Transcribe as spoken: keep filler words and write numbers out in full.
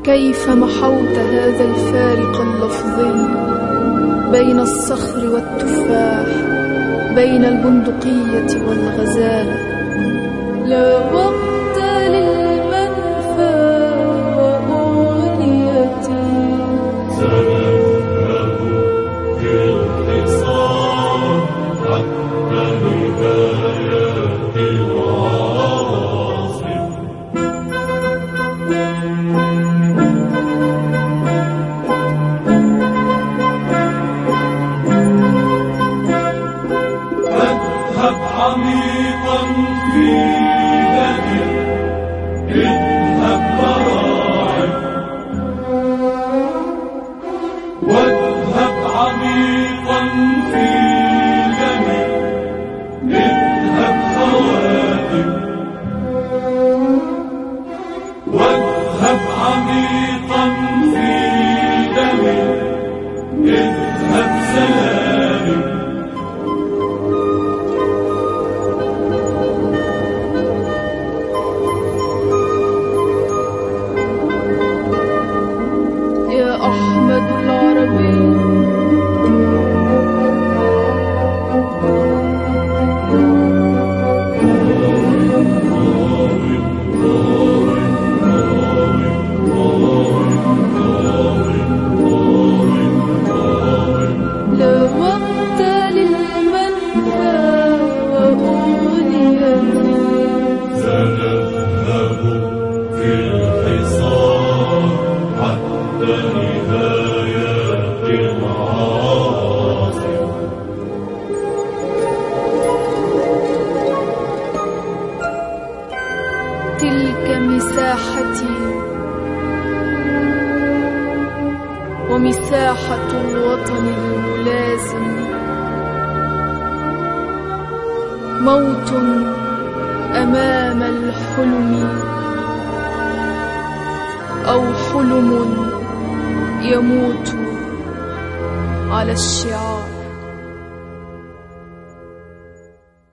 كيف محوت هذا الفارق اللفظي بين الصخر والتفاح، بين البندقية والغزالة. لا وقت للمنفى وأغنيتي، سنذهب في الحصار حتى نهاية العواصف. اذهب عميقا في دمي، اذهب براعي، واذهب عميقا في دمي، اذهب خواتم، واذهب عميقا في دمي، اذهب سلامي. يا أحمد العربي، لا وقت للمنفى وأغنيتي، سنذهب في الحصار حتى نهاية العواصف. تلك مساحتي ومساحة الوطن الملازم، موت أمام الحلم أو حلم يموت على الشعار.